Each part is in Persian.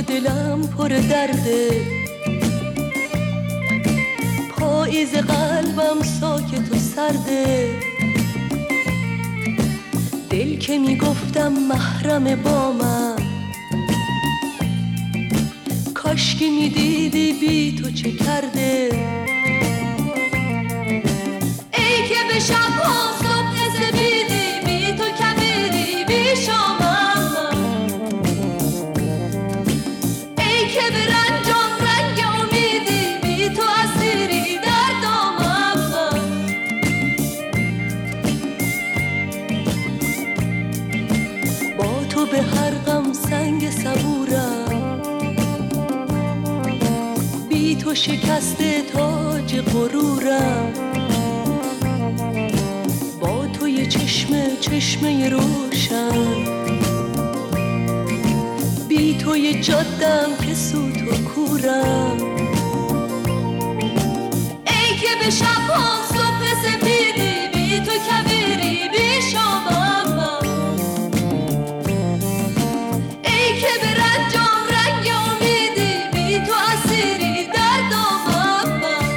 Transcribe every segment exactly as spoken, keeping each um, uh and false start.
دلم پر درده، پاییز قلبم ساکت و سرده. دل که میگفتم محرم با من، کاشکی میدیدی بی تو چه کرده. ای که به شب‌ها صبح سپیدی، بی تو کبیری بی شامم. ای که به رنجم رنگ امیدی، بی تو اسیری در دامم. با تو به هر غم سنگ صبورم، بی تو شکسته تاج غرورم. با تو یه چشمه چشمه روشن، بی تو یه جادم که سوت و کورم. ای که به شب‌ها صبح سپیدی، بی تو کبیری بی شامم. ای که به رنجم رنگ امیدی، بی تو اسیری در دامم.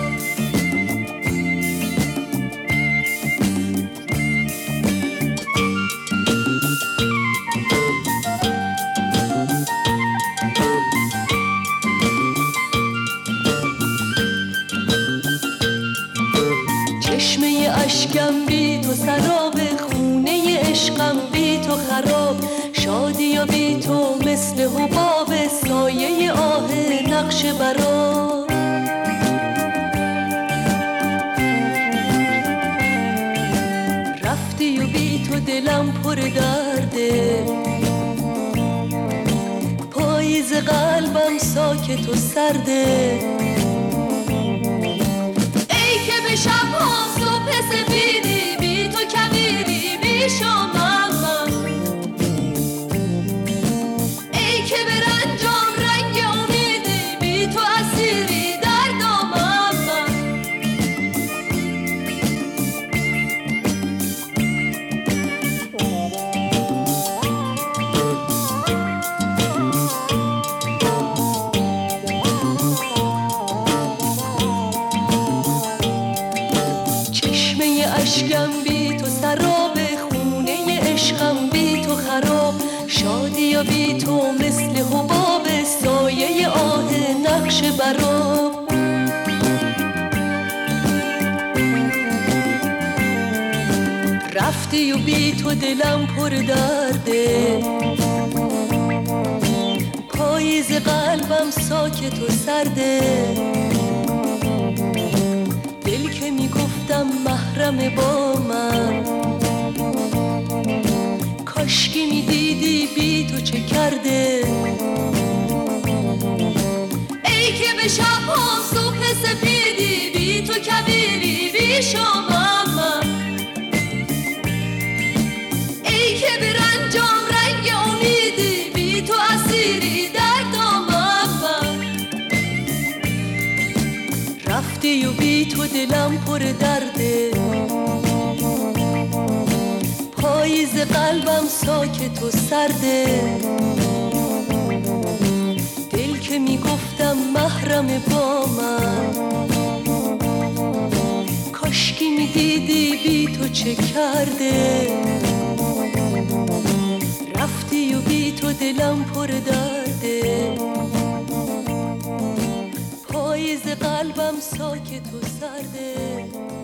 چشمه اشکم بی تو سراب، خونه عشقم بی تو خراب. شادی و بی تو مثل حباب، سایه آه نقش برا. رفتی و بی تو دلم پر درده، پاییز قلبم ساکت و سرده. ای که به شب‌ها صبح سپیدی، بی تو کبیری بی شامم. ای که به رنجم رنگ امیدی، بی تو اسیری در دامم. چشمه اشکم بی تو سراب، خونه عشقم بی تو خراب. شادی و بی تو مثل حباب، سایه آه نقش برا. رفتی و بی تو دلم پر درده، پاییز قلبم ساکت و سرده. دل که میگفتم محرم با من، کاشکی میدیدی بی تو چه کرده. ای که به شب‌ها صبح سپیدی، بی تو کبیری بی شامم. ای که به رنجم رنگ امیدی، بی تو اسیری در دامم. رفتی و بی تو دلم پر درده، پاییز قلبم ساکت و سرده. دل که میگفتم محرم با من، کاشکی میدیدی بی تو چه کرده. رفتی و بی تو دلم پر درده، پاییز قلبم ساکت و سرده.